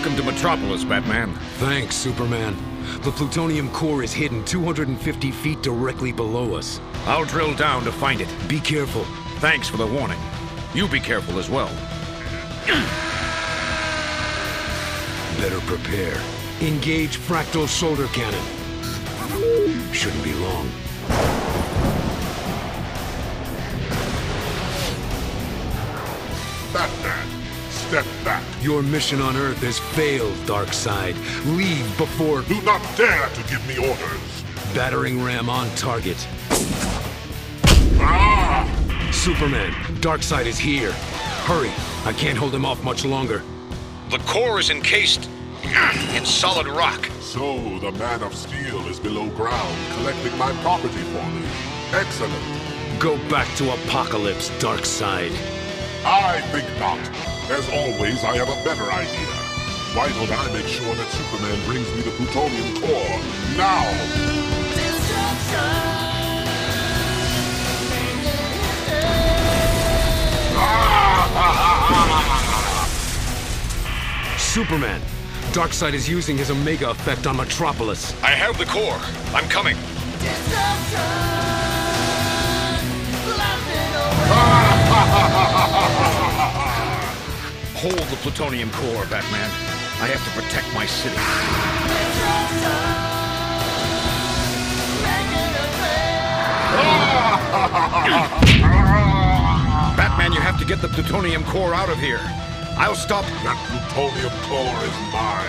Welcome to Metropolis, Batman. Thanks, Superman. The plutonium core is hidden 250 feet directly below us. I'll drill down to find it. Be careful. Thanks for the warning. You be careful as well. Better prepare. Engage Fractal shoulder cannon. Shouldn't be long. Batman, step back. Your mission on Earth has failed, Darkseid. Leave before... Do not dare to give me orders. Battering ram on target. Ah! Superman, Darkseid is here. Hurry, I can't hold him off much longer. The core is encased in solid rock. So the Man of Steel is below ground, collecting my property for me. Excellent. Go back to Apocalypse, Darkseid. I think not. As always, I have a better idea. Why don't I make sure that Superman brings me the plutonium core now? Superman, Darkseid is using his Omega effect on Metropolis. I have the core. I'm coming. Hold the plutonium core, Batman. I have to protect my city. Batman, you have to get the plutonium core out of here. I'll stop. That plutonium core is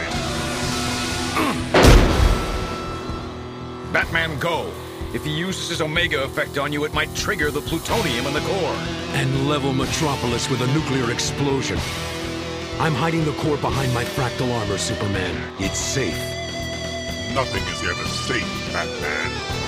mine. Batman, go. If he uses his Omega effect on you, it might trigger the plutonium in the core. And level Metropolis with a nuclear explosion. I'm hiding the core behind my fractal armor, Superman. It's safe. Nothing is ever safe, Batman.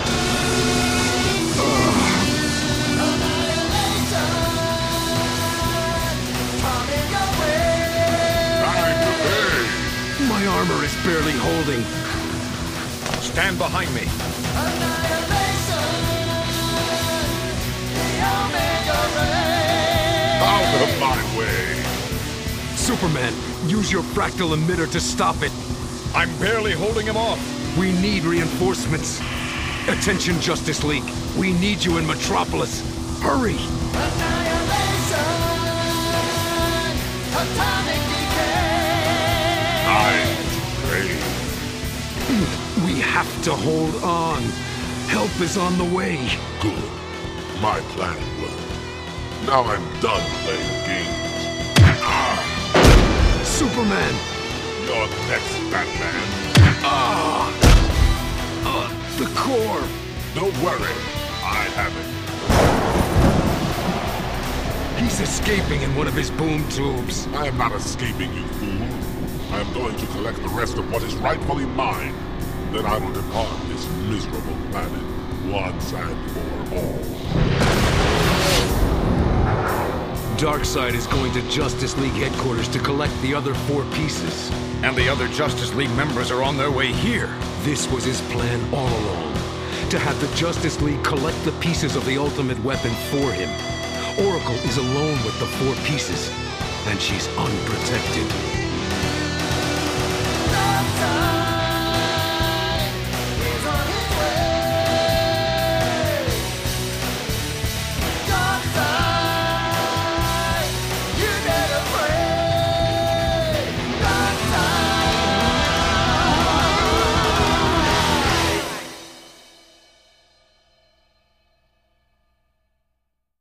Time to pay. My armor is barely holding. Stand behind me. Out of my way. Superman, use your fractal emitter to stop it. I'm barely holding him off. We need reinforcements. Attention, Justice League. We need you in Metropolis. Hurry! I'm brave. We have to hold on. Help is on the way. Good. My planning worked. Now I'm done playing games. Superman! You're next, Batman. The core! Don't worry. I have it. He's escaping in one of his boom tubes. I am not escaping, you fool. I am going to collect the rest of what is rightfully mine. Then I will depart this miserable planet once and for all. Darkseid is going to Justice League headquarters to collect the other 4 pieces. And the other Justice League members are on their way here. This was his plan all along. To have the Justice League collect the pieces of the ultimate weapon for him. Oracle is alone with the 4 pieces, and she's unprotected.